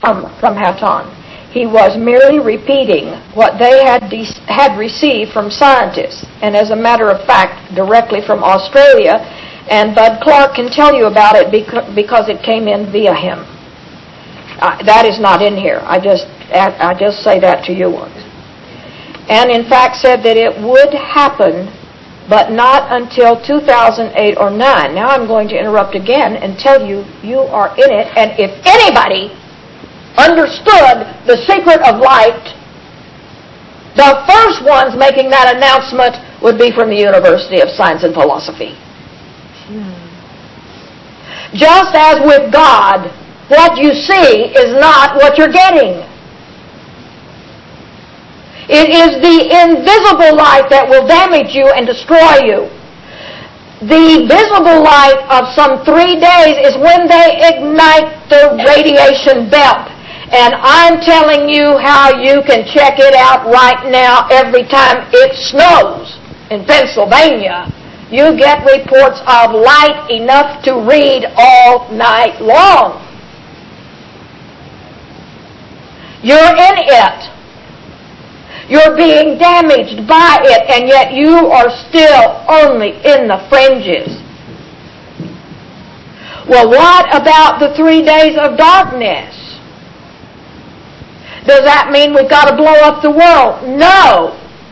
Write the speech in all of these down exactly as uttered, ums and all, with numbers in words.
from, from Hatan. He was merely repeating what they had de- had received from scientists, and as a matter of fact, directly from Australia, and Bud Clark can tell you about it because, because it came in via him. Uh, that is not in here. I just I just say that to you once. And in fact said that it would happen, but not until two thousand eight or nine. Now I'm going to interrupt again and tell you, you are in it, and if anybody understood the secret of light, the first ones making that announcement would be from the University of Science and Philosophy. Hmm. Just as with God, what you see is not what you're getting. It is the invisible light that will damage you and destroy you. The visible light of some three days is when they ignite the radiation belt. And I'm telling you how you can check it out right now. Every time it snows in Pennsylvania, you get reports of light enough to read all night long. You're in it. You're being damaged by it, and yet you are still only in the fringes. Well, what about the three days of darkness? Does that mean we've got to blow up the world? No.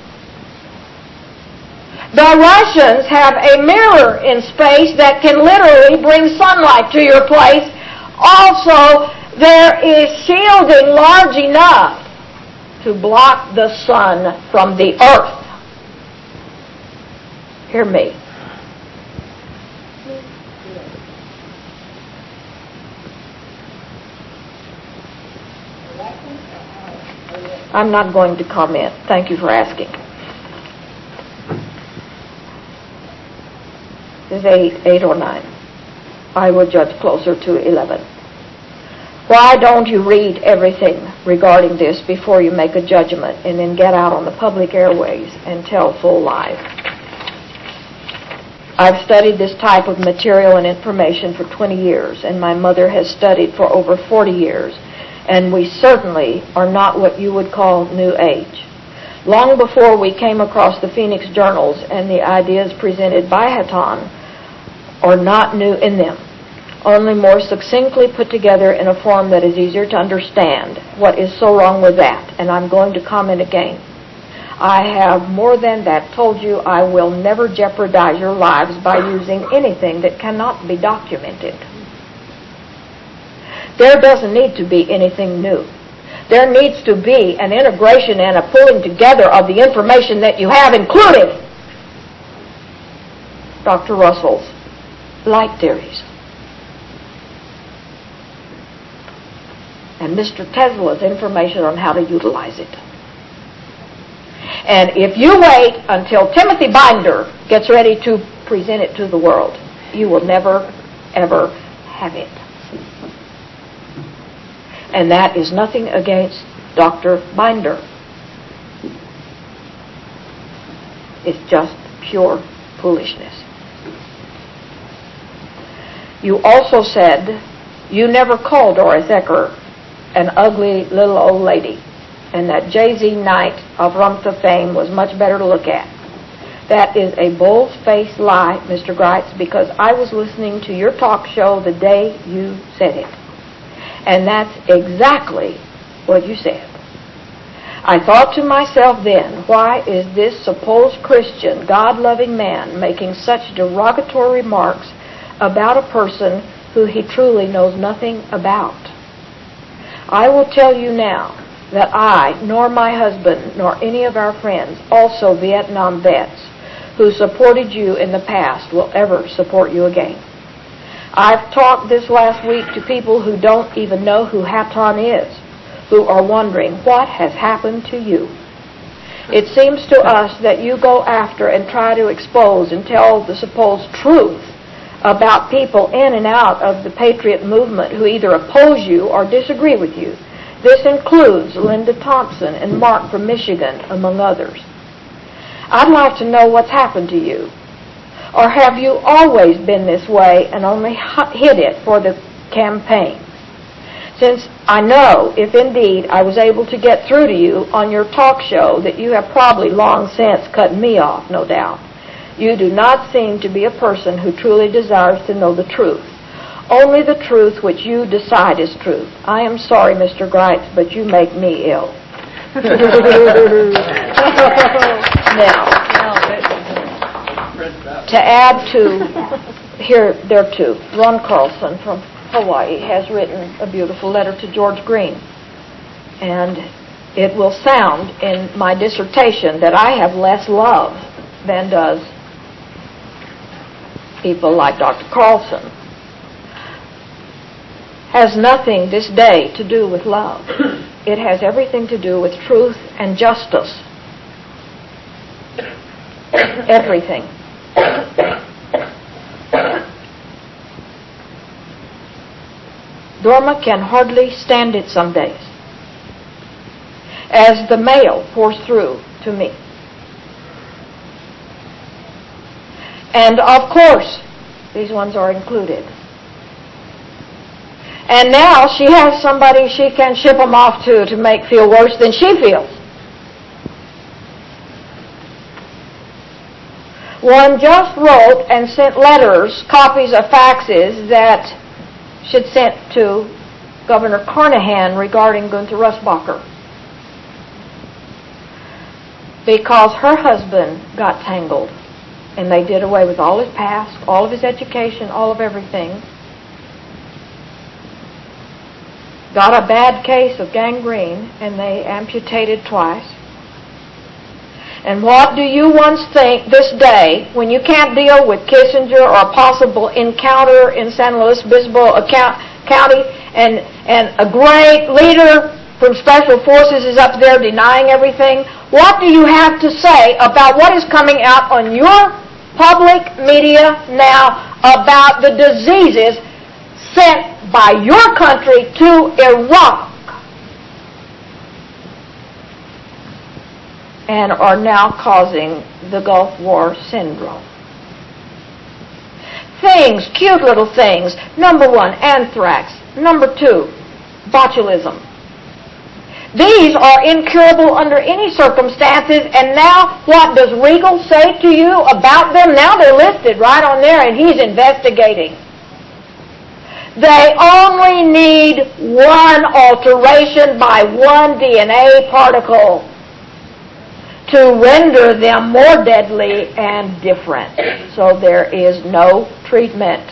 The Russians have a mirror in space that can literally bring sunlight to your place. Also, there is shielding large enough to block the sun from the earth. Hear me. I'm not going to comment. Thank you for asking. Is eight, eight or nine? I will judge closer to eleven. Why don't you read everything regarding this before you make a judgment and then get out on the public airways and tell full lies? I've studied this type of material and information for twenty years, and my mother has studied for over forty years. And we certainly are not what you would call New Age. Long before we came across the Phoenix Journals and the ideas presented by Hatan are not new in them, only more succinctly put together in a form that is easier to understand. What is so wrong with that? And I'm going to comment again. I have more than that told you I will never jeopardize your lives by using anything that cannot be documented. There doesn't need to be anything new. There needs to be an integration and a pulling together of the information that you have, including Doctor Russell's light theories and Mister Tesla's information on how to utilize it. And if you wait until Timothy Binder gets ready to present it to the world, you will never, ever have it. And that is nothing against Doctor Binder. It's just pure foolishness. You also said you never called Doris Ecker an ugly little old lady, and that Jay-Z Knight of Rumta fame was much better to look at. That is a bold-faced lie, Mister Greitz, because I was listening to your talk show the day you said it. And that's exactly what you said. I thought to myself then, why is this supposed Christian, God-loving man making such derogatory remarks about a person who he truly knows nothing about? I will tell you now that I, nor my husband, nor any of our friends, also Vietnam vets, who supported you in the past, will ever support you again. I've talked this last week to people who don't even know who Hatan is, who are wondering what has happened to you. It seems to us that you go after and try to expose and tell the supposed truth about people in and out of the Patriot movement who either oppose you or disagree with you. This includes Linda Thompson and Mark from Michigan, among others. I'd like to know what's happened to you. Or have you always been this way and only hid it for the campaign? since I know, if indeed I was able to get through to you on your talk show, that you have probably long since cut me off, no doubt. You do not seem to be a person who truly desires to know the truth. Only the truth which you decide is truth. I am sorry, Mister Greitz, but you make me ill. Now, to add to, here, there too, Ron Carlson from Hawaii has written a beautiful letter to George Green. And it will sound in my dissertation that I have less love than does people like Doctor Carlson. Has nothing this day to do with love. It has everything to do with truth and justice. Everything. Dorma can hardly stand it some days as the mail pours through to me. And of course, these ones are included. And now she has somebody she can ship them off to to make feel worse than she feels. One just wrote and sent letters, copies of faxes that she'd sent to Governor Carnahan regarding Gunther Russbacher, because her husband got tangled and they did away with all his past, all of his education, all of everything. Got a bad case of gangrene and they amputated twice. And what do you once think this day, when you can't deal with Kissinger or a possible encounter in San Luis Obispo County, and, and a great leader from Special Forces is up there denying everything? What do you have to say about what is coming out on your public media now about the diseases sent by your country to Iraq and are now causing the Gulf War syndrome? Things, cute little things. Number one, anthrax. Number two, botulism. These are incurable under any circumstances, and now what does Regal say to you about them? Now they're listed right on there, and he's investigating. They only need one alteration by one D N A particle to render them more deadly and different. So there is no treatment.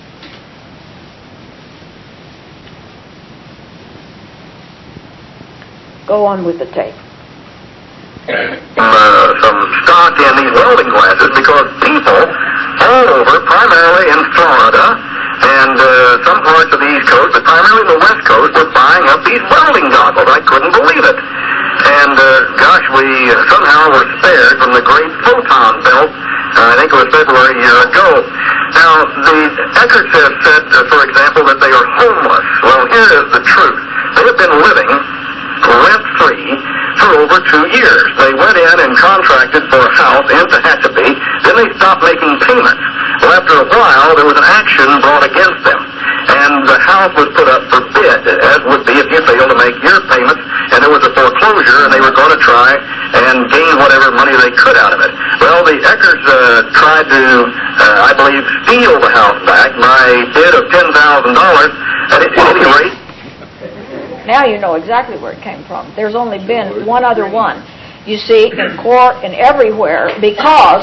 Go on with the tape. Uh, some stock in these welding glasses because people all over, primarily in Florida and uh, some parts of the East Coast, but primarily the West Coast, were buying up these welding goggles. I couldn't believe it. And uh, gosh, we somehow were spared from the great photon belt. Uh, I think it was February a year ago. Now, the Eckerts have said, uh, for example, that they are homeless. Well, here is the truth. They have been living rent-free for over two years. They went in and contracted for a house in Tehachapi. Then they stopped making payments. Well, after a while, there was an action brought against them. And the house was put up for bid, as would be if you failed to make your payments. And there was a foreclosure, and they were going to try and gain whatever money they could out of it. Well, the Eckerts uh, tried to, uh, I believe, steal the house back by bid of ten thousand dollars. At any rate, now you know exactly where it came from. There's only been one other one. You see, in court and everywhere, because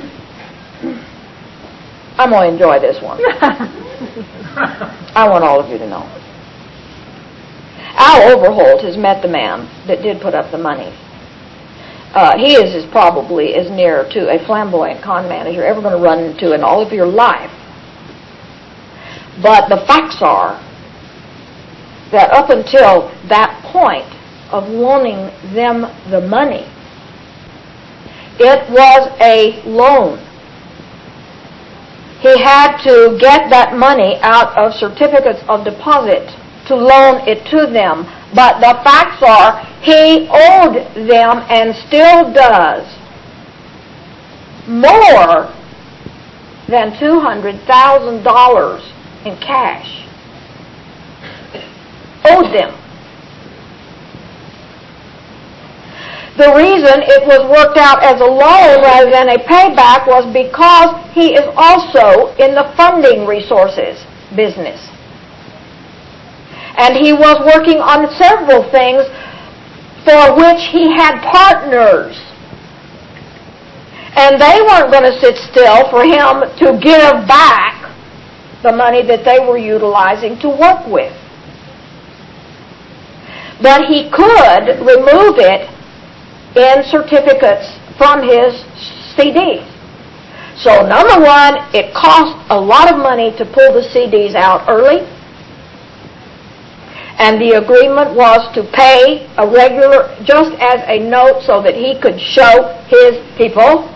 I'm going to enjoy this one. I want all of you to know. Al Overholt has met the man that did put up the money. Uh, he is as probably as near to a flamboyant con man as you're ever going to run into in all of your life. But the facts are that up until that point of loaning them the money, it was a loan. He had to get that money out of certificates of deposit to loan it to them. But the facts are he owed them and still does more than two hundred thousand dollars in cash. owed them. The reason it was worked out as a loan rather than a payback was because he is also in the funding resources business. And he was working on several things for which he had partners. And they weren't going to sit still for him to give back the money that they were utilizing to work with. But he could remove it in certificates from his C Ds. So number one, it cost a lot of money to pull the C Ds out early. And the agreement was to pay a regular, just as a note so that he could show his people.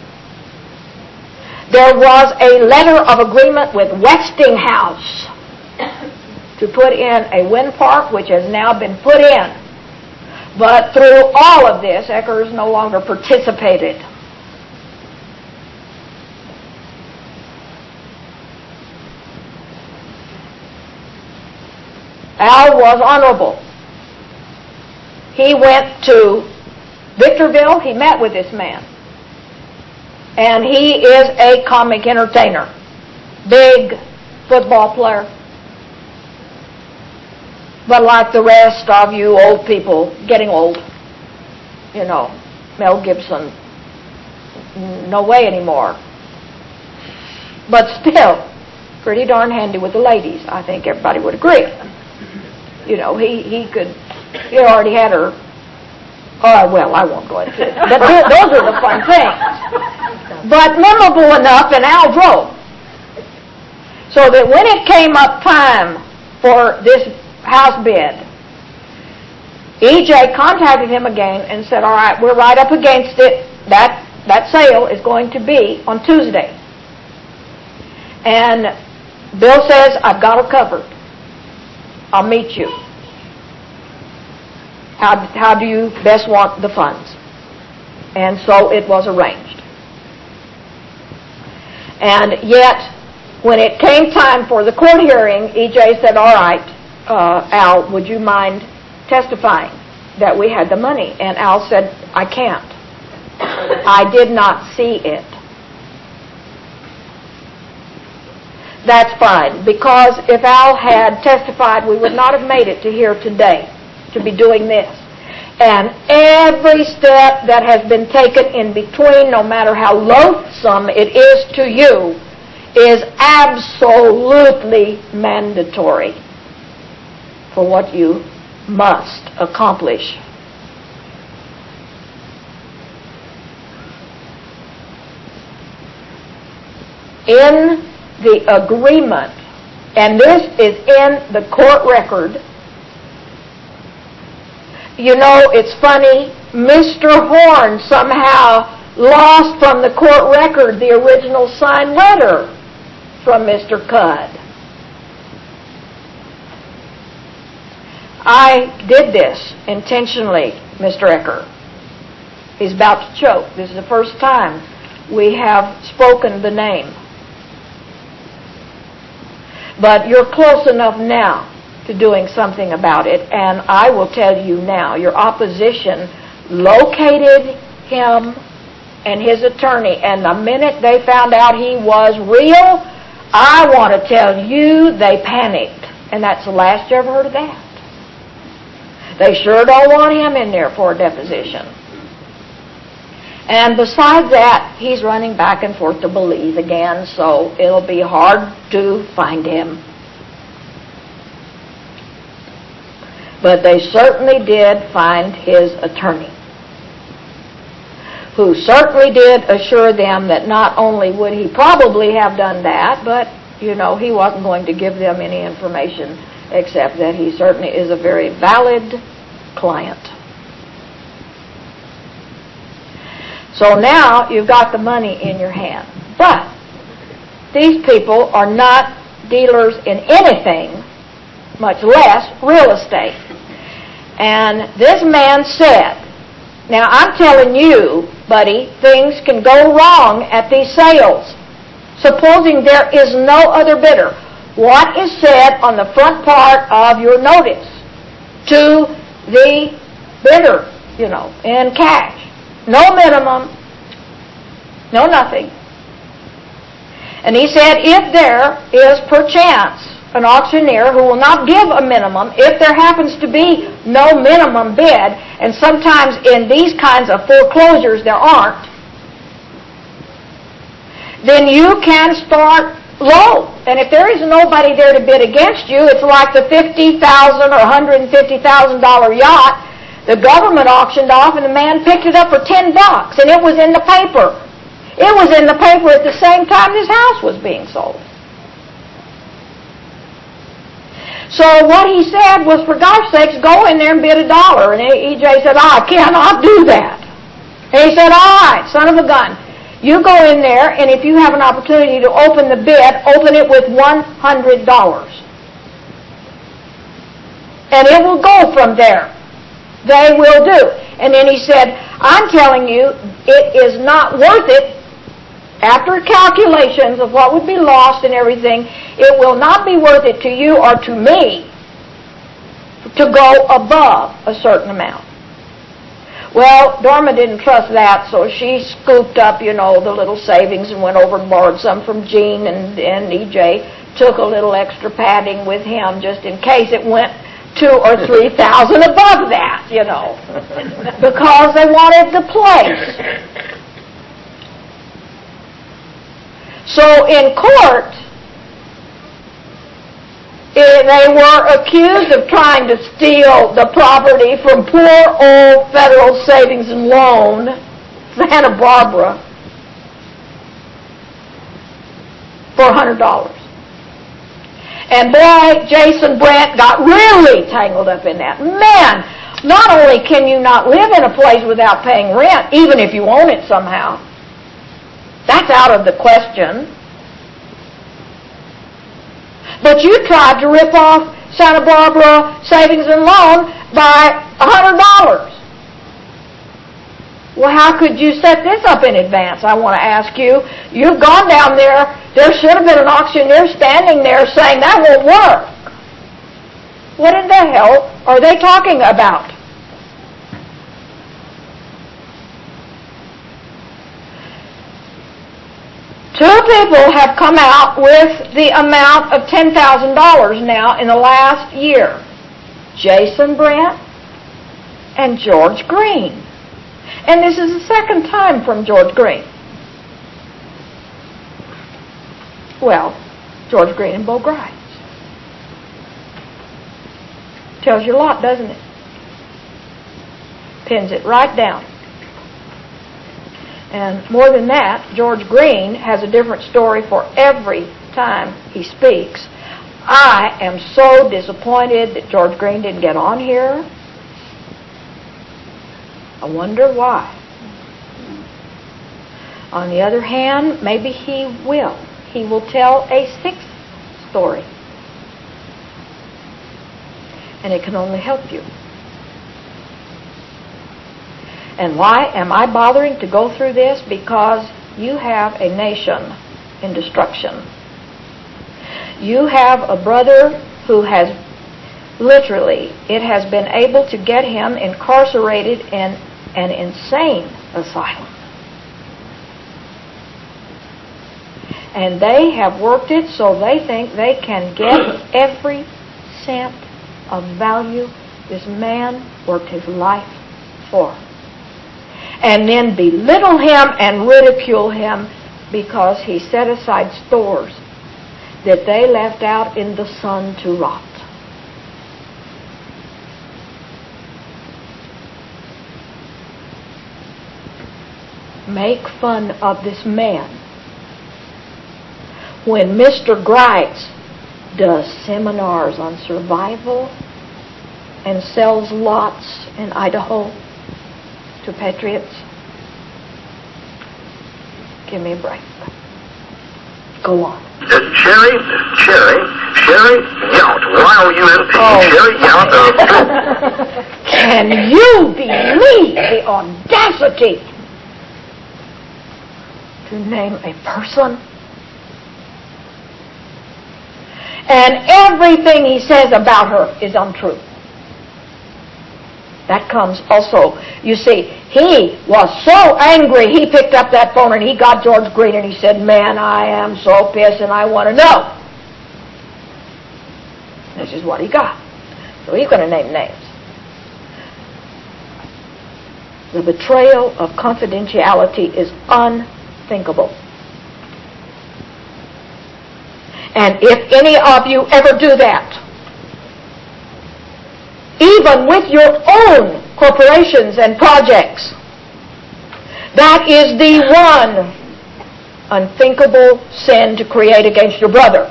There was a letter of agreement with Westinghouse to put in a wind park, which has now been put in. But through all of this, Eckers no longer participated. Al was honorable. He went to Victorville. He met with this man. And he is a comic entertainer. Big football player. But like the rest of you old people, getting old, you know, Mel Gibson, no way anymore. But still, pretty darn handy with the ladies. I think everybody would agree. You know, he, he could, he already had her, oh, well, I won't go into it. But th- those are the fun things. But memorable enough, and Al drove. So that when it came up time for this house bid, E J contacted him again and said, all right, we're right up against it. That that sale is going to be on Tuesday. And Bill says, I've got her covered. I'll meet you. How, how do you best want the funds? And so it was arranged. And yet, when it came time for the court hearing, E J said, all right, Uh, Al, would you mind testifying that we had the money? And Al said, I can't. I did not see it. That's fine, because if Al had testified, we would not have made it to here today to be doing this. And every step that has been taken in between, no matter how loathsome it is to you, is absolutely mandatory for what you must accomplish. In the agreement, and this is in the court record, you know, it's funny, Mister Horn somehow lost from the court record the original signed letter from Mister Cudd. I did this intentionally, Mister Ecker. He's about to choke. This is the first time we have spoken the name. But you're close enough now to doing something about it, and I will tell you now, your opposition located him and his attorney, and the minute they found out he was real, I want to tell you they panicked. And that's the last you ever heard of that. They sure don't want him in there for a deposition. And besides that, he's running back and forth to Belize again, so it'll be hard to find him. But they certainly did find his attorney, who certainly did assure them that not only would he probably have done that, but, you know, he wasn't going to give them any information except that he certainly is a very valid client. So now you've got the money in your hand. But these people are not dealers in anything, much less real estate. And this man said, now I'm telling you, buddy, things can go wrong at these sales. Supposing there is no other bidder, what is said on the front part of your notice? to the bidder, you know, in cash. No minimum, no nothing. And he said, if there is perchance an auctioneer who will not give a minimum, if there happens to be no minimum bid, and sometimes in these kinds of foreclosures there aren't, then you can start low. And if there is nobody there to bid against you, it's like the fifty thousand dollars or one hundred fifty thousand dollars yacht the government auctioned off, and the man picked it up for ten bucks, and it was in the paper. It was in the paper at the same time his house was being sold. So what he said was, for God's sakes, go in there and bid a dollar. And E J said, I cannot do that. And he said, all right, son of a gun. You go in there, and if you have an opportunity to open the bid, open it with one hundred dollars. And it will go from there. They will do. And then he said, I'm telling you, it is not worth it. After calculations of what would be lost and everything, it will not be worth it to you or to me to go above a certain amount. Well, Dorma didn't trust that, so she scooped up, you know, the little savings and went over and borrowed some from Gene, and, and E J took a little extra padding with him just in case it went two or three thousand above that, you know, because they wanted the place. So in court, they were accused of trying to steal the property from poor old Federal Savings and Loan, Santa Barbara, for one hundred dollars. And boy, Jason Brent got really tangled up in that. Man, not only can you not live in a place without paying rent, even if you own it somehow, that's out of the question. But you tried to rip off Santa Barbara Savings and Loan by one hundred dollars. Well, how could you set this up in advance, I want to ask you? You've gone down there. There should have been an auctioneer standing there saying, that won't work. What in the hell are they talking about? Two people have come out with the amount of ten thousand dollars now in the last year. Jason Brent and George Green. And this is the second time from George Green. Well, George Green and Bo Grimes. Tells you a lot, doesn't it? Pins it right down. And more than that, George Green has a different story for every time he speaks. I am so disappointed that George Green didn't get on here. I wonder why. On the other hand, maybe he will. He will tell a sixth story. And it can only help you. And why am I bothering to go through this? Because you have a nation in destruction. You have a brother who has literally, it has been able to get him incarcerated in an insane asylum. And they have worked it so they think they can get every cent of value this man worked his life for. And then belittle him and ridicule him because he set aside stores that they left out in the sun to rot. Make fun of this man when Mister Greitz does seminars on survival and sells lots in Idaho to patriots. Give me a break. Go on. Uh, Sherry, Sherry, Sherry Yount, Y O U N T, oh. Sherry Yount of... Can you believe the audacity to name a person? And everything he says about her is untrue. That comes also. You see, he was so angry, he picked up that phone and he got George Green and he said, man, I am so pissed and I want to know. This is what he got. So he's going to name names. The betrayal of confidentiality is unthinkable. And if any of you ever do that, even with your own corporations and projects, that is the one unthinkable sin to create against your brother.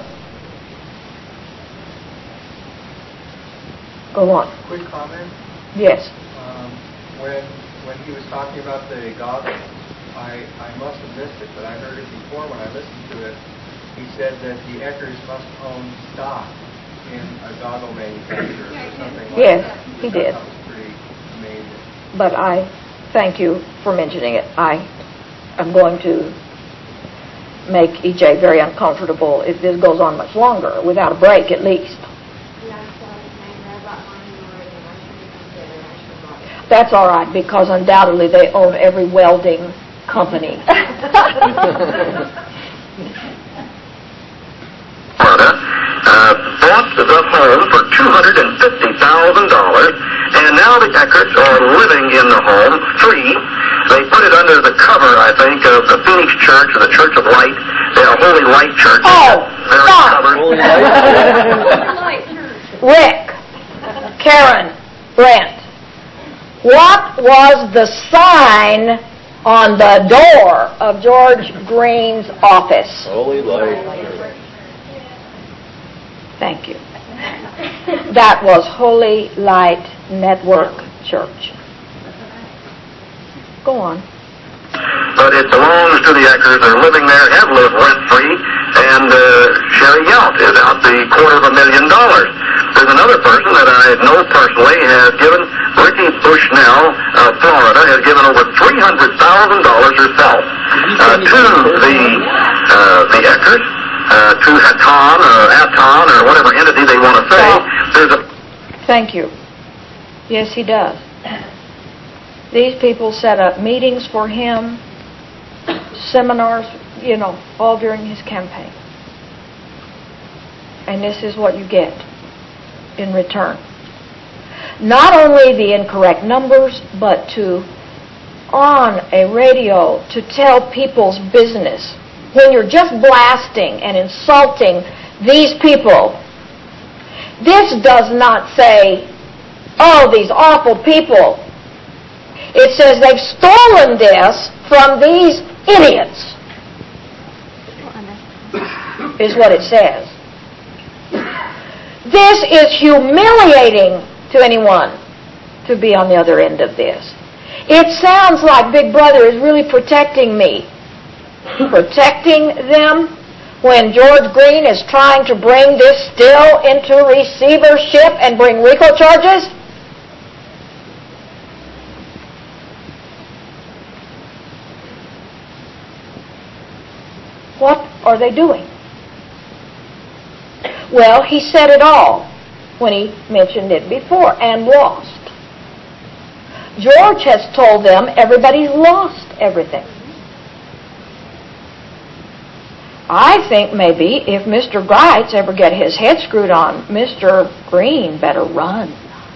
Go on. Quick comment. Yes. Um, when when he was talking about the goggles, I, I must have missed it, but I heard it before when I listened to it. He said that the Eckers must own stock in a goggle manufacturer or something like yes, that. Yes, he did. That was pretty amazing. But I thank you for mentioning it. I am going to make E J very uncomfortable if this goes on much longer, without a break at least. That's all right, because undoubtedly they own every welding company. uh, bought the home for two hundred fifty thousand dollars, and now the Eckerts are living in the home free. They put it under the cover, I think, of the Phoenix Church or the Church of Light. They're a Holy Light Church. Oh, stop! Rick, Karen, Brent, what was the sign on the door of George Green's office? Holy Light. Thank you. That was Holy Light Network Church. Go on. But it belongs to the Eckers. They're living there, have lived rent-free, and uh, Sherry Yount is out the quarter of a million dollars. There's another person that I know personally has given, Ricky Bushnell of Florida, has given over three hundred thousand dollars herself uh, to the uh, the Eckers, uh, to Aton or Aton or whatever entity they want to say. There's a Thank you. Yes, he does. These people set up meetings for him, seminars, you know, all during his campaign. And this is what you get in return. Not only the incorrect numbers, but to, on a radio, to tell people's business. When you're just blasting and insulting these people, this does not say, oh, these awful people. It says they've stolen this from these idiots, is what it says. This is humiliating to anyone to be on the other end of this. It sounds like Big Brother is really protecting me. Protecting them when George Green is trying to bring this still into receivership and bring RICO charges? What are they doing? Well, he said it all when he mentioned it before and lost. George has told them everybody's lost everything. I think maybe if Mister Greitz ever get his head screwed on, Mister Green better run.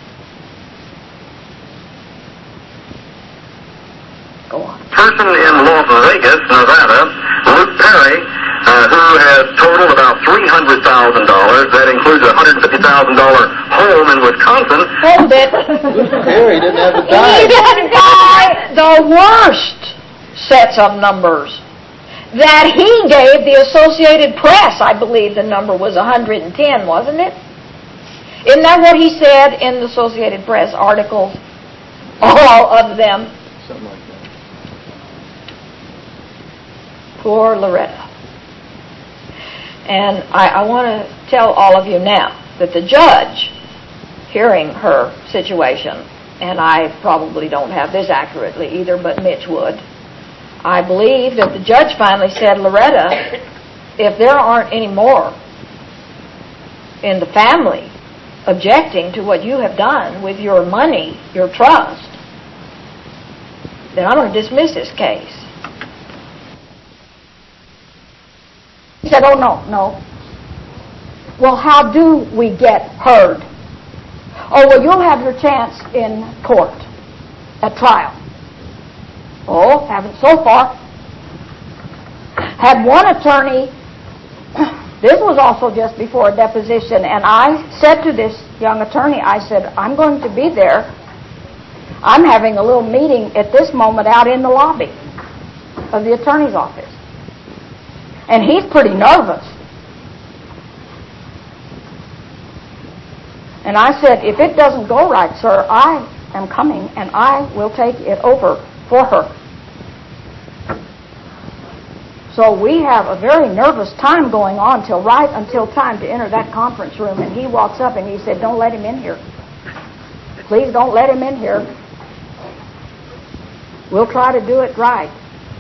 Go on. Person in Las Vegas, Nevada, Luke Perry, uh, who has totaled about three hundred thousand dollars. That includes a one hundred fifty thousand dollars home in Wisconsin. Hold it. Luke Perry didn't have a dime. He didn't buy the worst sets of numbers that he gave the Associated Press. I believe the number was one hundred ten, wasn't it? Isn't that what he said in the Associated Press articles? All of them. Something like that. Poor Loretta. And I, I want to tell all of you now that the judge, hearing her situation, and I probably don't have this accurately either, but Mitch would, I believe that the judge finally said, Loretta, if there aren't any more in the family, objecting to what you have done with your money, your trust, then I'm going to dismiss this case. He said, oh, no, no. Well, how do we get heard? Oh, well, you'll have your chance in court, at trial. Oh, haven't so far. Had one attorney, this was also just before a deposition, and I said to this young attorney, I said, I'm going to be there. I'm having a little meeting at this moment out in the lobby of the attorney's office. And he's pretty nervous. And I said, if it doesn't go right, sir, I am coming and I will take it over for her. So we have a very nervous time going on till right until time to enter that conference room. And he walks up and he said, don't let him in here. Please don't let him in here. We'll try to do it right.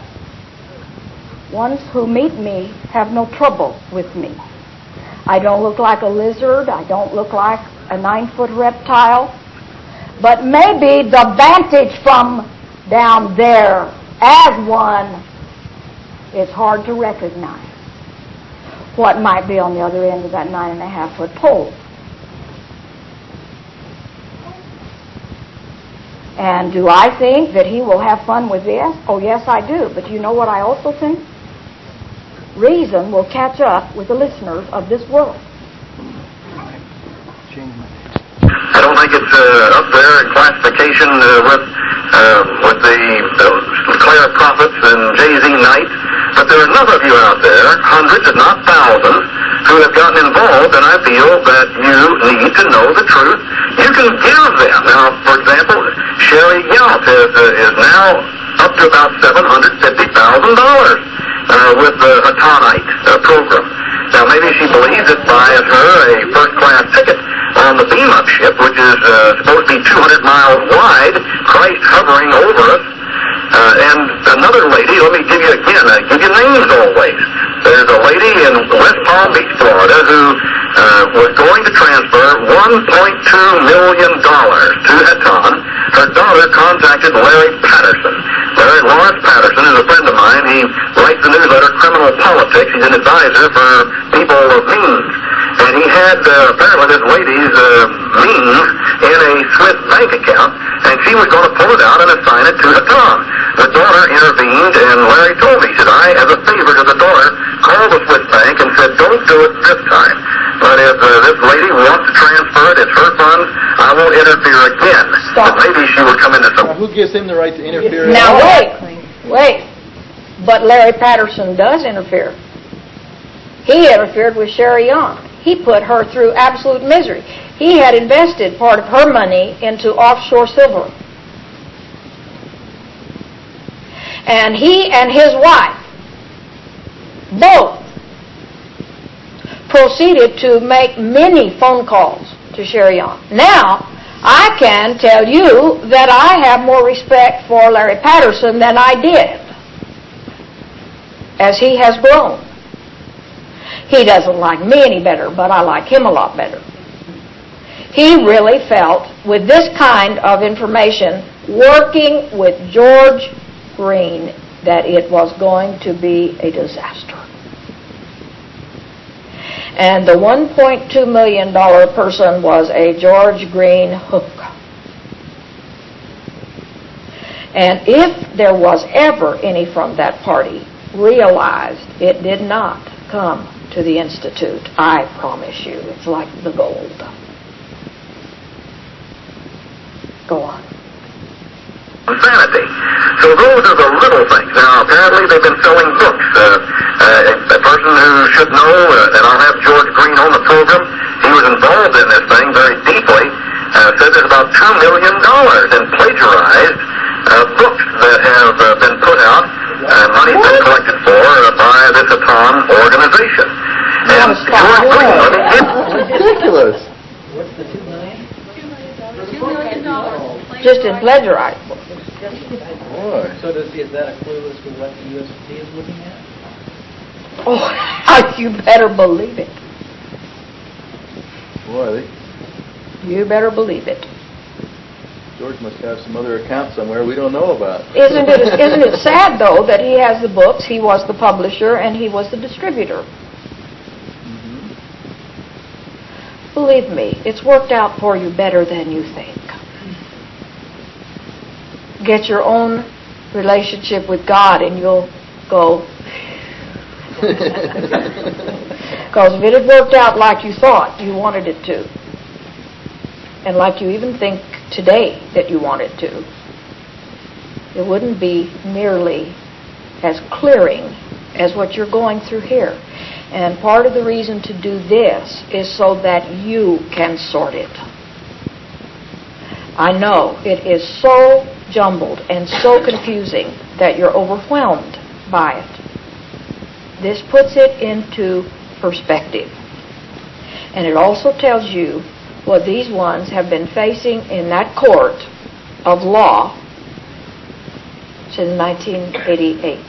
Ones who meet me have no trouble with me. I don't look like a lizard. I don't look like a nine-foot reptile. But maybe the vantage from down there as one is hard to recognize what might be on the other end of that nine and a half foot pole. And do I think that he will have fun with this? Oh, yes, I do. But you know what I also think? Reason will catch up with the listeners of this world. I don't think it's uh, up there in classification uh, with uh, with the, the Clare Prophets and Jay-Z Knight, but there are enough of you out there, hundreds if not thousands, who have gotten involved, and I feel that you need to know the truth. You can give them. Now, for example, Sherry Yelp is, uh, is now up to about seven hundred fifty thousand dollars uh, with the Atonite uh, program. Now, maybe she believes it buys her a first-class ticket on the beam-up ship, which is uh, supposed to be two hundred miles wide, Christ hovering over us. Uh, and another lady, let me give you again, I give you names always. There's a lady in West Palm Beach, Florida, who uh, was going to transfer one point two million dollars to Eton. Her daughter contacted Larry Patterson. Larry Lawrence Patterson is a friend of mine. He writes the newsletter Criminal Politics. He's an advisor for people of means. And he had uh, apparently this lady's uh, means in a Swiss bank account, and she was going to pull it out and assign it to Eton. The daughter intervened, and Larry told me, he said, I, as a favor to the daughter, called the Swiss bank and said, don't do it this time. But if uh, this lady wants to transfer it, it's her funds, I won't interfere again. Stop. But maybe she would come into some... Now, who gives him the right to interfere? Now, at all? wait, wait. But Larry Patterson does interfere. He interfered with Sherry Young. He put her through absolute misery. He had invested part of her money into offshore silver. And he and his wife both proceeded to make many phone calls to Sherry Young. Now, I can tell you that I have more respect for Larry Patterson than I did, as he has grown. He doesn't like me any better, but I like him a lot better. He really felt, with this kind of information, working with George Green, that it was going to be a disaster. And the one point two million dollars person was a George Green hook. And if there was ever any from that party realized, it did not come to the Institute. I promise you, it's like the gold. Go on. Insanity. So those are the little things. Now, apparently they've been selling books. Uh, uh, a person who should know, uh, and I'll have George Green on the program, he was involved in this thing very deeply, uh, said there's about two million dollars in plagiarized uh, books that have uh, been put out. Uh, money's been collected for uh, by this Eton organization. And George Green, let me give... Ridiculous. What's the two million? Two million dollars. Just in plagiarized books. Boy. So does, is that a clue as to what the U S D is looking at? Oh, you better believe it. Boy, they, You better believe it. George must have some other account somewhere we don't know about. Isn't it, isn't it sad, though, that he has the books, he was the publisher, and he was the distributor? Mm-hmm. Believe me, it's worked out for you better than you think. Get your own relationship with God, and you'll go... Because if it had worked out like you thought you wanted it to, and like you even think today that you want it to, it wouldn't be nearly as clearing as what you're going through here. And part of the reason to do this is so that you can sort it. I know it is so jumbled and so confusing that you're overwhelmed by it. This puts it into perspective. And it also tells you what these ones have been facing in that court of law since nineteen eighty-eight.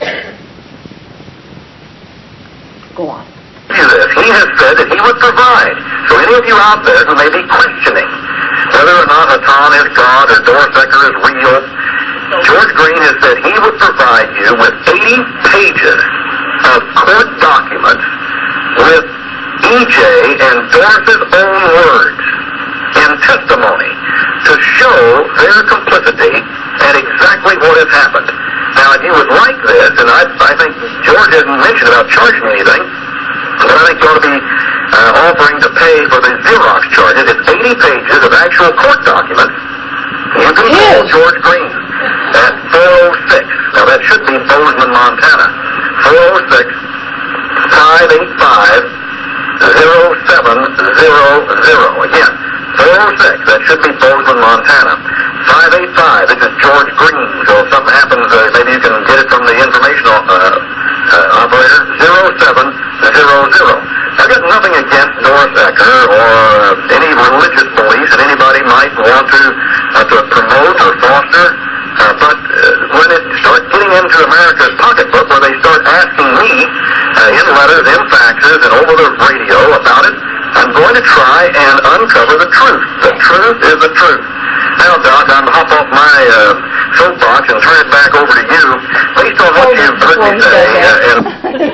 Go on. He has said that he would provide. So any of you out there who may be questioning whether or not Hatan is God or Dorsecker is real, George Green has said he would provide you with eighty pages of court documents with E J and Doris's own words in testimony to show their complicity and exactly what has happened. Now, if you would like this, and I, I think George hasn't mentioned about charging anything, but I think you ought to be uh, offering to pay for the Xerox charges. It's eighty pages of actual court documents. You can call George Green at four oh six. Now, that should be Bozeman, Montana. four oh six, five eight five, oh seven hundred. Again, four oh six. That should be Bozeman, Montana. five eight five. This is George Green. So if something happens, uh, maybe you can get it from the informational uh, uh, operator. oh seven hundred. I've got nothing against Dorsecker or uh, any religious beliefs that anybody might want to uh, to promote or foster. Uh, but uh, when it starts getting into America's pocketbook, where they start asking me uh, in letters, in faxes, and over the radio about it, I'm going to try and uncover the truth. The truth is the truth. Now, Doc, I'm hop off my uh, soapbox and turn it back over to you. Based on what you've heard me say, uh, and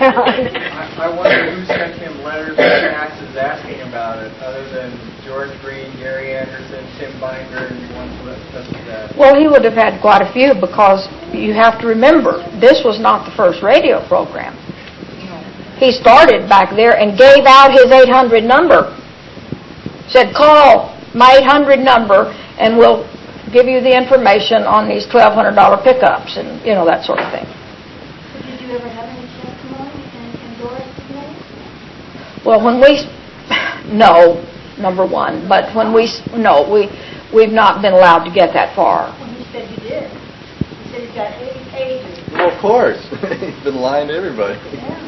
I, I wonder who sent him letters and faxes asking about it, other than George Green, Gary Anderson, Tim Binder, and ones such as that. Well, he would have had quite a few, because you have to remember, this was not the first radio program. He started back there and gave out his eight hundred number. Said, call my eight hundred number and we'll give you the information on these twelve hundred dollars pickups and, you know, that sort of thing. Did you ever have any testimony and endorse it? Well, when we, no, number one, but when we, no, we, we've not been allowed to get that far. Well, you said you did. You said he's got eighty pages. Well, of course. He's been lying to everybody. Yeah.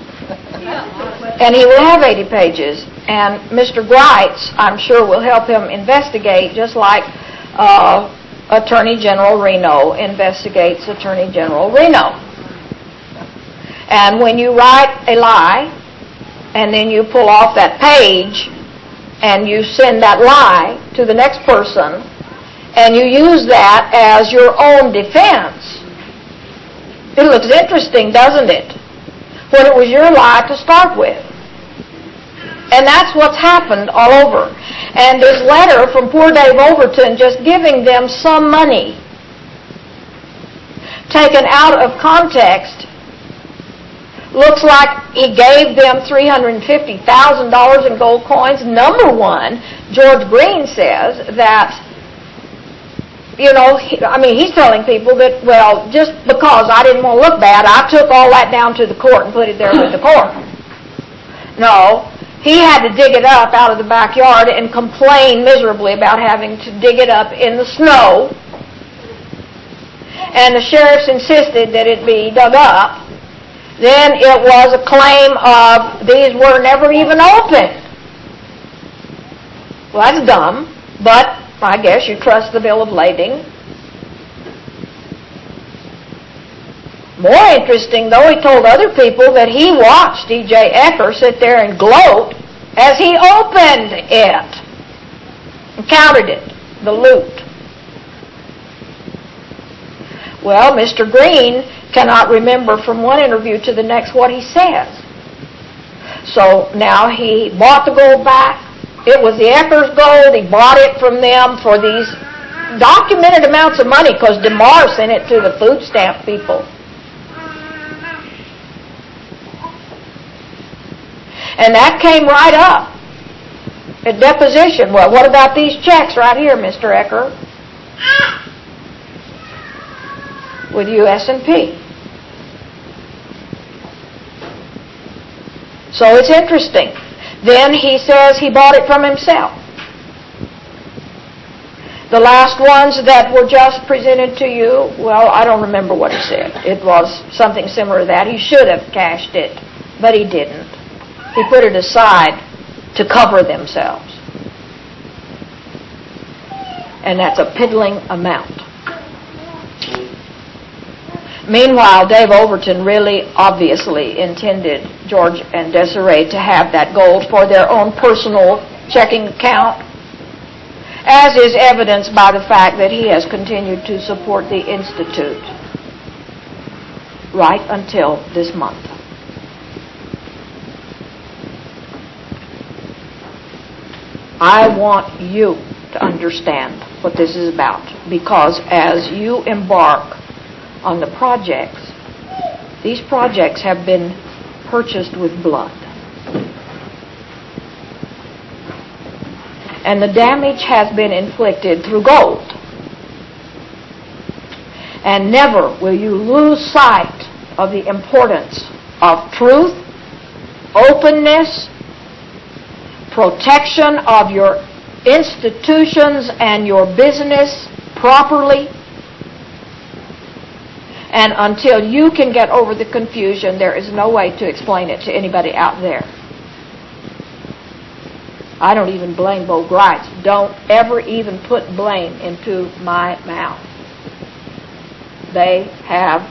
And he will have eighty pages. And Mister Greitz, I'm sure, will help him investigate, just like uh, Attorney General Reno investigates Attorney General Reno. And when you write a lie, and then you pull off that page, and you send that lie to the next person, and you use that as your own defense, it looks interesting, doesn't it? When it was your lie to start with. And that's what's happened all over. And this letter from poor Dave Overton just giving them some money, taken out of context, looks like he gave them three hundred fifty thousand dollars in gold coins. Number one, George Green says that, you know, he, I mean, he's telling people that, well, just because I didn't want to look bad, I took all that down to the court and put it there with the court. No, he had to dig it up out of the backyard and complain miserably about having to dig it up in the snow. And the sheriffs insisted that it be dug up. Then it was a claim of these were never even opened. Well, that's dumb, but I guess you trust the bill of lading. More interesting, though, he told other people that he watched D J Ecker sit there and gloat as he opened it. and counted it, the loot. Well, Mister Green cannot remember from one interview to the next what he says. So now he bought the gold back. It was the Eckers gold. He bought it from them for these documented amounts of money because DeMar sent it to the food stamp people. And that came right up at deposition. Well, what about these checks right here, Mister Ecker? With U S and P. So it's interesting. Then he says he bought it from himself. The last ones that were just presented to you, well, I don't remember what he said. It was something similar to that. He should have cashed it, but he didn't. He put it aside to cover themselves. And that's a piddling amount. Meanwhile, Dave Overton really obviously intended George and Desiree to have that gold for their own personal checking account, as is evidenced by the fact that he has continued to support the Institute right until this month. I want you to understand what this is about, because as you embark on the projects, these projects have been purchased with blood. And the damage has been inflicted through gold. And never will you lose sight of the importance of truth, openness, protection of your institutions and your business properly. And until you can get over the confusion, there is no way to explain it to anybody out there. I don't even blame Bo Grites. Don't ever even put blame into my mouth. They have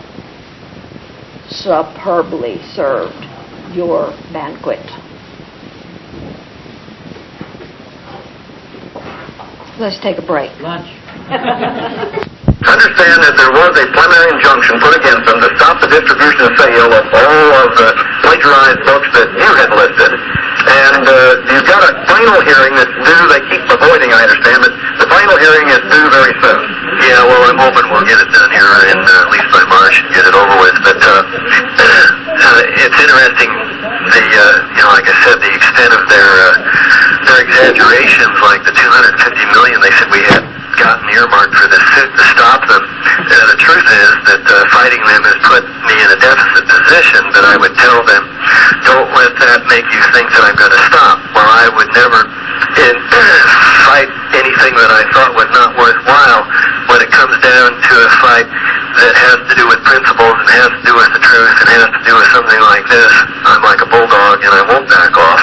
superbly served your banquet. Let's take a break. Lunch. Understand that there was a preliminary injunction put against them to stop the distribution and sale of all of the plagiarized books that you had listed. And uh, you've got a final hearing that's due. They keep avoiding, I understand, but the final hearing is due very soon. Yeah, well, I'm hoping we'll get it done here in uh, at least by March and get it over with. But uh, uh, it's interesting, the uh, you know, like I said, the extent of their uh, their exaggerations, like the two hundred fifty million they said we had gotten earmarked for this suit to stop them. Uh, the truth is that uh, fighting them has put me in a deficit position, but I would tell them, don't let that make you think that I'm going to stop. Well, I would never in, fight anything that I thought was not worthwhile when it comes down to a fight that has to do with principles and has to do with the truth and has to do with something like this. I'm like a bulldog and I won't back off.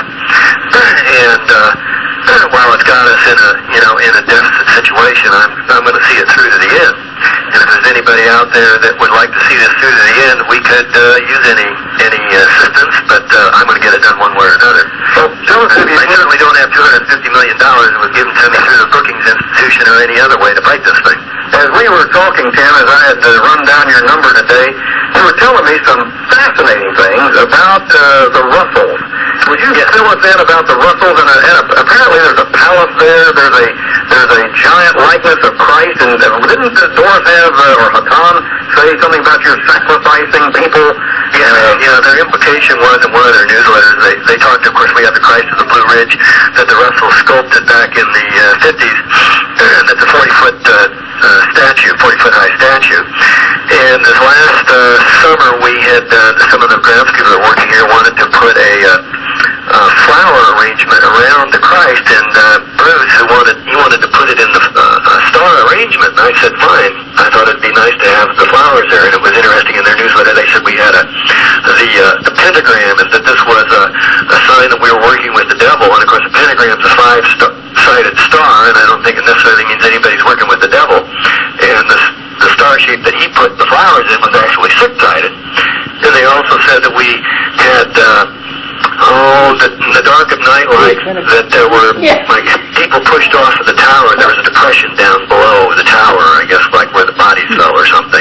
And uh, while it's got us in a, you know, in a deficit situation, I'm, I'm going to see it through to the end. And if there's anybody out there that would like to see this through to the end, we could uh, use any any assistance, but uh, I'm going to get it done one way or another. Well, I certainly don't have two hundred fifty million dollars that was given to me through the Brookings Institution or any other way to fight this thing. As we were talking, Tim, as I had uh, run down your number today, you were telling me some fascinating things about uh, the Russells. Would you Yes. fill us in about the Russells? And, a, and a, apparently there's a palace there. There's a there's a giant likeness of Christ. And uh, didn't uh, Doris have uh, or Hatan say something about your sacrificing people? Yeah, uh, yeah. Their implication was in one of their newsletters. They they talked. Of course, we have the Christ of the Blue Ridge that the Russells sculpted back in the uh, fifties. That's a forty foot uh, uh, statue, forty foot high statue. And this last uh, summer, we had uh, some of the groundskeepers that were working here wanted to put a uh, uh, flower arrangement around the Christ, and uh, Bruce, who wanted he wanted to put it in the uh, a star arrangement. And I said, fine. I thought it'd be nice to have the flowers there, and it was interesting in their newsletter. They said we had a the uh, the pentagram, and that this was a, a sign that we were working with the devil. And of course, the pentagram's a five-sided star, and I don't think it necessarily means anybody's working with the devil. And the the star shape that he put the flowers in was actually six-sided. And they also said that we had uh, Oh, the, in the dark of night, like that there were Yeah. like people pushed off of the tower. There was a depression down below the tower, I guess, like where the bodies fell or something.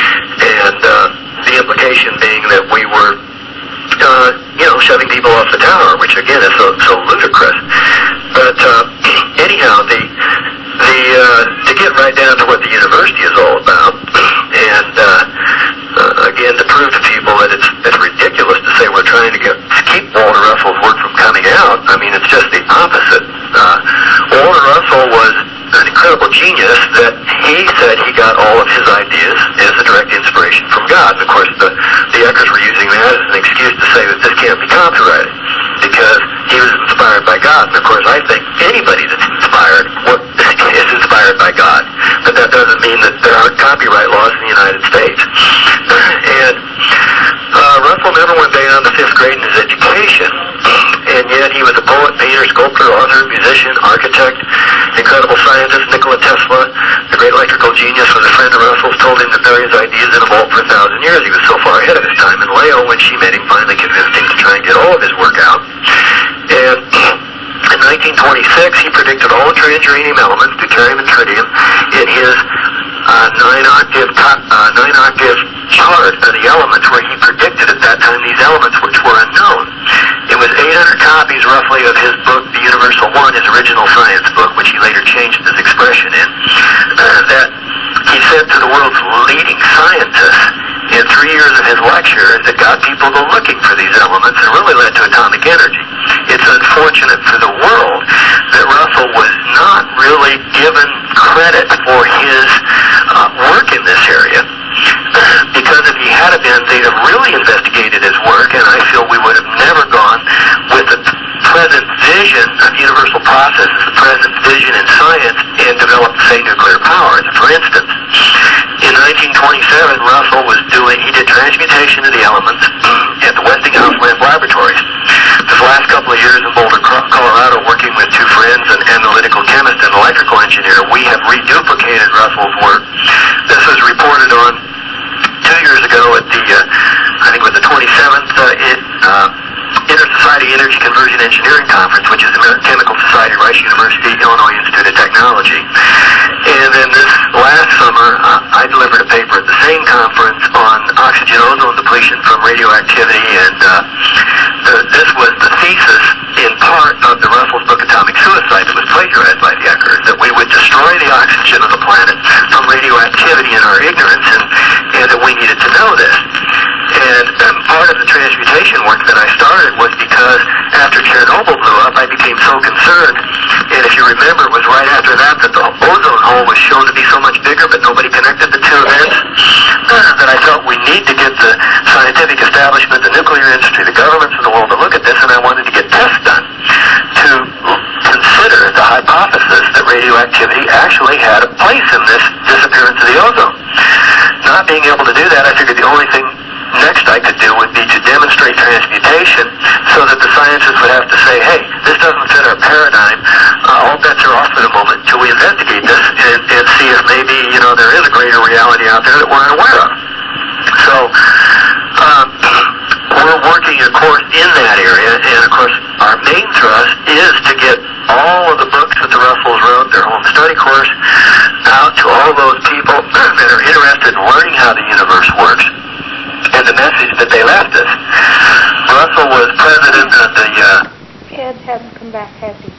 And uh, the implication being that we were, uh, you know, shoving people off the tower, which again is so, so ludicrous. But uh, anyhow, the the uh, to get right down to what the university is all about, and uh, uh, again to prove to people that it's it's ridiculous to say we're trying to get to keep Walter Russell's work from coming out. I mean, it's just the opposite. Uh, Walter Russell was an incredible genius that he said he got all of his ideas as a direct inspiration from God. And of course, the the Eckers were using that as an excuse to say that this can't be copyrighted because he was inspired by God. And of course, I think anybody that's inspired what, is inspired by God. But that doesn't mean that there aren't copyright laws in the United States. And uh, Russell never went beyond the fifth grade in his education, and yet he was a poet, painter, sculptor, author, musician, architect, incredible scientist. Nikola Tesla, the great electrical genius, was a friend of Russell's, told him to bury his ideas in a vault for a thousand years. He was so far ahead of his time. And Leo, when she met him, finally convinced him to try and get all of his work out. And in nineteen twenty-six, he predicted all the transuranium elements, deuterium and tritium, in his uh, nine-octave uh, nine-octave chart of the elements, where he predicted at that time these elements which were unknown. It was eight hundred copies, roughly, of his book, The Universal One, his original science book, which he later changed his expression in, uh, that he sent to the world's leading scientists in three years of his lectures that got people to looking for these elements and really led to atomic energy. It's unfortunate for the world that Russell was not really given credit for his uh, work in this area, because if he had been, they'd have really investigated his work, and I feel we would have never gone with the present vision of universal processes, the present vision in science, and developed, say, nuclear power. For instance, in nineteen twenty-seven, Russell was doing, he did transmutation of the elements at the Westinghouse Lab Laboratories. This last couple of years in Boulder, Colorado, working with two friends, an analytical chemist and electrical engineer, we have reduplicated Russell's work. This was reported on two years ago at the, uh, I think it was the twenty-seventh uh, in, uh, Inter-Society Energy Conversion Engineering Conference, which is the American Chemical Society, Rice University, Illinois Institute of Technology. And then this last summer, uh, I delivered a paper at the same conference on oxygen ozone depletion from radioactivity, and uh, the, this was the thesis in part of the Russell's book Atomic Suicide that was plagiarized by the Eckers, that we would destroy the oxygen of the planet from radioactivity in our ignorance, and, and that we needed to know this. And um, part of the transmutation work that I started was because after Chernobyl blew up, I became so concerned. And if you remember, it was right after that that the ozone hole was shown to be so much bigger, but nobody connected the two events, uh, that I felt we need to get the scientific establishment, the nuclear industry, the governments of the world to look at this, and I wanted to get tests done to consider the hypothesis that radioactivity actually had a place in this disappearance of the ozone. Not being able to do that, I figured the only thing next I could do would be to demonstrate transmutation so that the scientists would have to say, hey, this doesn't fit our paradigm. Uh, all bets are off for the moment until we investigate this and, and see if maybe, you know, there is a greater reality out there that we're unaware of. So, um, we're working, of course, in that area, and of course, our main thrust is to get all of the books that the Russells wrote, their home study course, out to all those people that are interested in learning how the universe works, and the message that they left us. Russell was president of the... Uh, Ed hasn't come back, has he?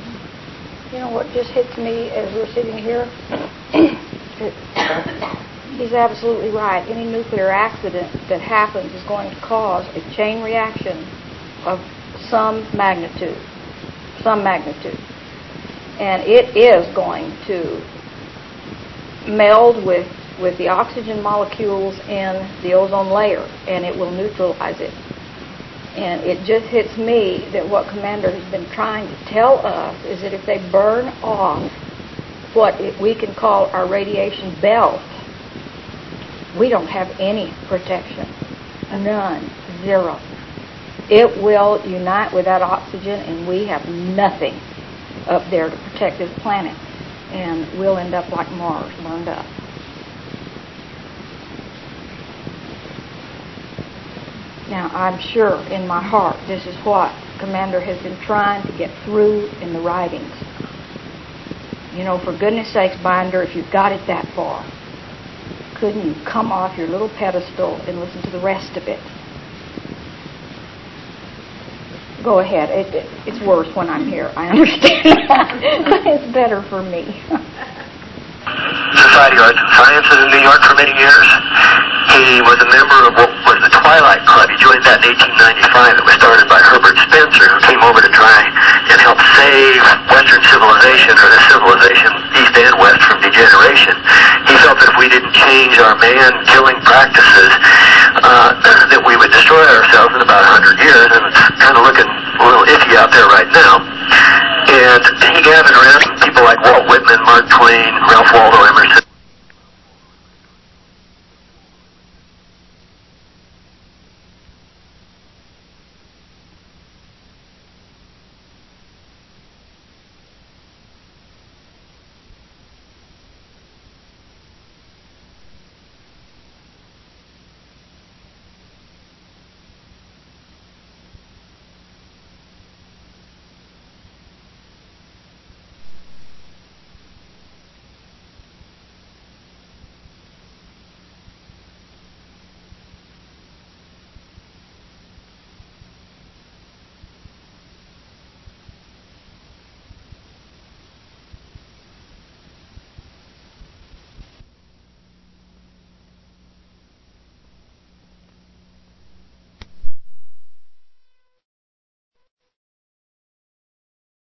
You know what just hits me as we're sitting here? He's absolutely right. Any nuclear accident that happens is going to cause a chain reaction of some magnitude. Some magnitude. And it is going to meld with with the oxygen molecules in the ozone layer, and it will neutralize it. And it just hits me that what Commander has been trying to tell us is that if they burn off what it, we can call our radiation belt, we don't have any protection. None. Zero. It will unite with that oxygen, and we have nothing up there to protect this planet. And we'll end up like Mars, burned up. Now, I'm sure in my heart this is what Commander has been trying to get through in the writings. You know, for goodness sakes, Binder, if you've got it that far, couldn't you come off your little pedestal and listen to the rest of it? Go ahead. It, it, it's worse when I'm here. I understand that. But it's better for me. Society of Arts and Sciences in New York for many years. He was a member of what was the Twilight Club. He joined that in eighteen ninety-five. It was started by Herbert Spencer, who came over to try and help save Western civilization, or the civilization, East and West, from degeneration. He felt that if we didn't change our man-killing practices, uh, that we would destroy ourselves in about one hundred years, and it's kind of looking a little iffy out there right now. And he gathered around people like Walt Whitman, Mark Twain, Ralph Waldo Emerson,